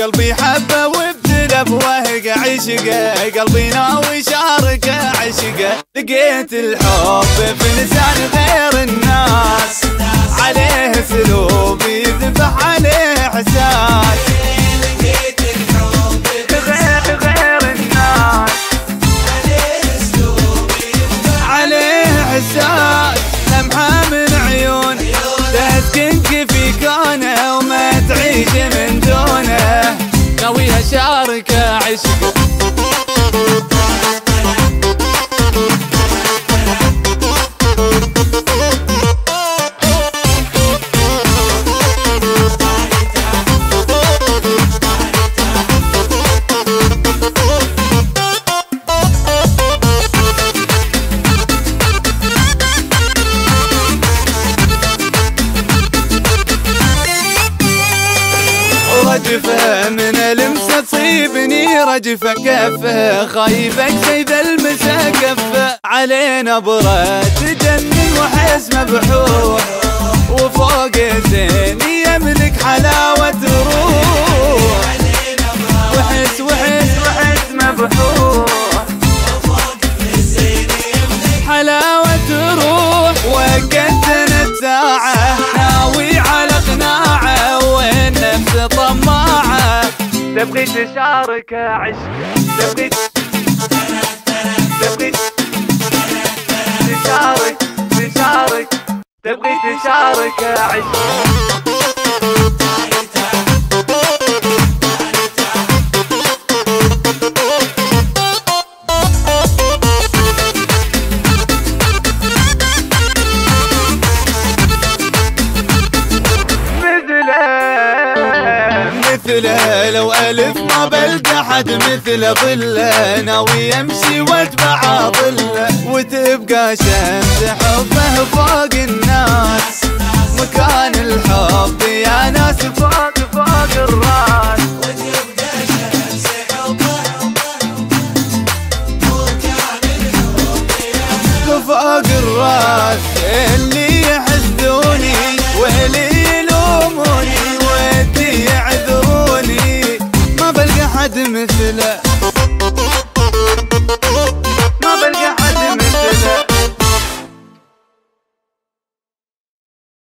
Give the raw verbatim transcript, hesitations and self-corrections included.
قلبي حبه وابتلى بوهق عشقه، قلبي ناوي شاركه عشقه. لقيت الحب في لسان غير الناس، عليه اسلوب يذبح عليه احساس. لقيت الحب في غير غير الناس، عليه اسلوب يذبح عليه احساس. لمحه من عيون تسكنك في كونه وما تعيش من دونه، ناوي اشارك عشقه. رجفه من لمسه تصيبني رجفه، كفه خايفك زي ذا المسا كفه. عليه نبره تجنن وحس مبحوح، وفوق زين يملك حلاوه روح. وحس وحس وحس مبحوح، وفوق زين يملك حلاوه روح. وقتنا الساعه ناوي على قناعه، والنفس طماعه تبغي تشارك عشق. تبغي تبغي تشارك تشارك تبغي تشارك عشق. مثله لو ألف ما بلقى حد مثله، ظله ناوي يمشي واتبع ظله، وتبقى شمس حبه فوق الناس.